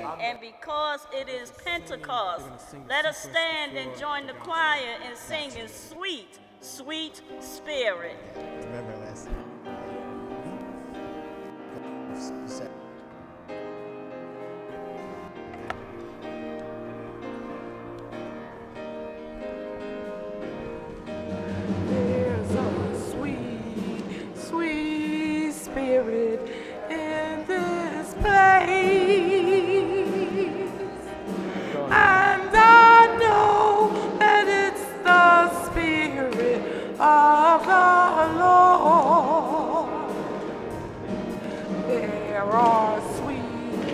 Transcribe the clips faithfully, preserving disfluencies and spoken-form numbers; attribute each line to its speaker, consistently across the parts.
Speaker 1: And because it is Pentecost, let us stand and join the choir in singing Sweet, Sweet Spirit.
Speaker 2: Remember last time.
Speaker 3: There's a sweet, sweet spirit in this place. And I know that it's the Spirit of the Lord. There are sweet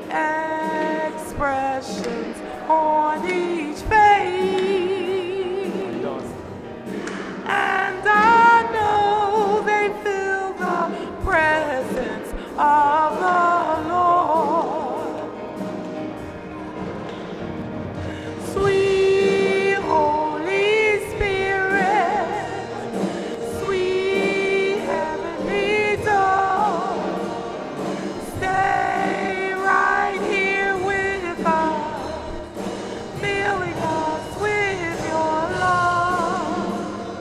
Speaker 3: expressions on each face. And I know they feel the presence of the Lord. Sweet Holy Spirit, sweet heavenly dove, stay right here with us, filling us with your love.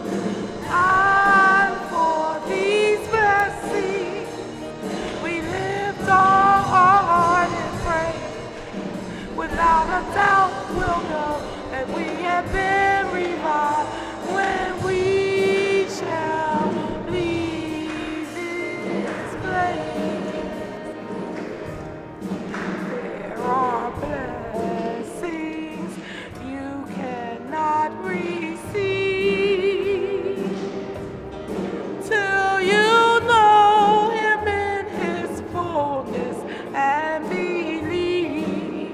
Speaker 3: And for these blessings, we lift our heart and pray. Without a doubt, we'll know that we have been revived when we shall leave this place. There are blessings you cannot receive till you know Him in His fullness and believe.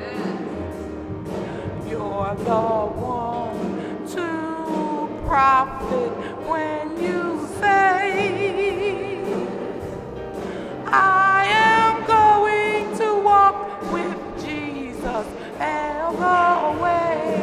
Speaker 3: You're the one to profit when you say, I am going to walk with Jesus all the way.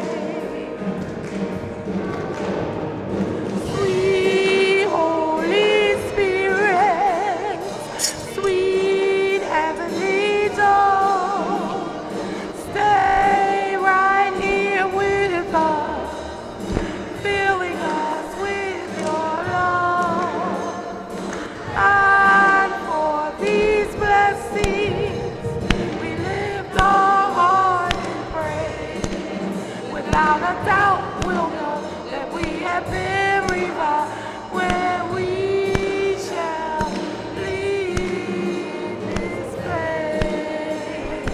Speaker 3: Sweet Holy Spirit, sweet heavenly dove, stay right here with us, filling us with your love. And for these blessings, we lift our heart and pray. Without a doubt, we'll know that we have been revived when we shall leave this place.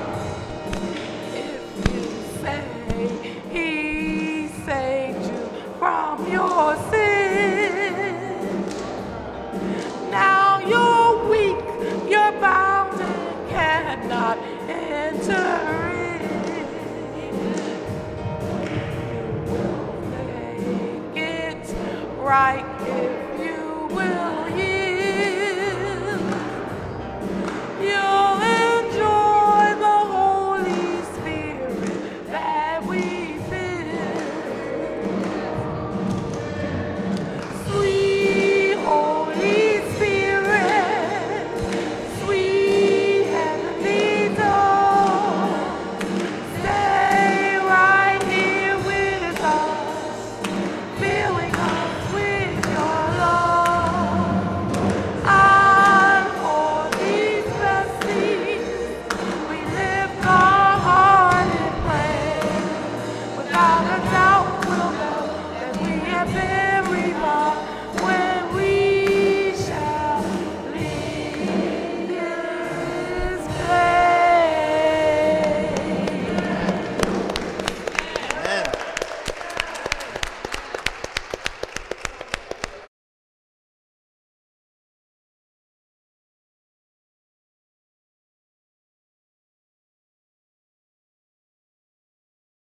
Speaker 3: If you say He saved you from your sin, now you're weak, you're bound and cannot enter in. Make it right if